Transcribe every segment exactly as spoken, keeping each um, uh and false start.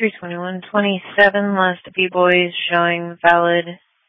three twenty-one twenty-seven, last of B-Boys showing valid.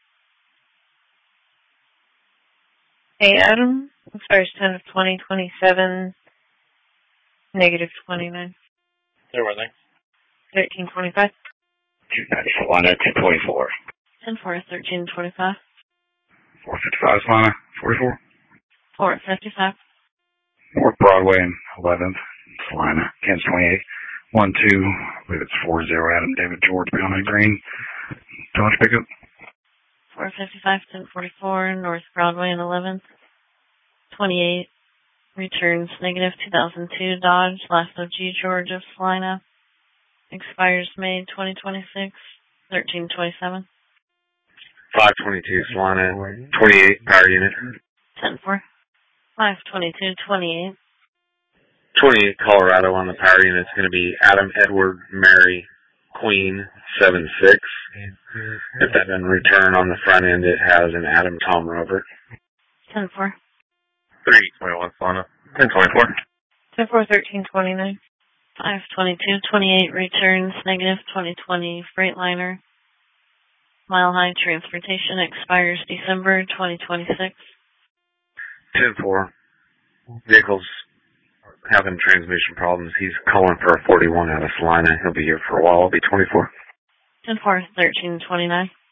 Hey, Adam, expires ten of twenty twenty-seven, negative twenty-nine. There were they. thirteen twenty-five. two ninety-four, Lana, ten twenty-four. ten four, thirteen twenty-five. four fifty-five, Lana, forty-four. four fifty-five. North Broadway and eleventh, Salina, Kansas twenty-eight. one two, I believe it's four zero, Adam David George, Beyond Green. Dodge pickup. four fifty-five, ten forty-four, North Broadway and eleventh. twenty-eight, returns negative two thousand two Dodge, last of G George of Salina. Expires May twenty twenty-six, thirteen twenty-seven. five twenty-two, Salina, twenty-eight, power unit. ten four. five twenty-two twenty-eight. twenty-eight, Colorado on the power unit. It's going to be Adam Edward Mary Queen seven six. If that doesn't return on the front end, it has an Adam Tom Robert. ten four. three twenty-one, Solana. ten twenty-four. ten four, thirteen twenty-nine. five twenty-two twenty-eight, returns negative twenty twenty Freightliner. Mile High Transportation expires December twenty twenty-six. ten four. Vehicle's having transmission problems. He's calling for a forty-one out of Salina. He'll be here for a while. It'll be twenty-four. ten four, thirteen twenty-nine.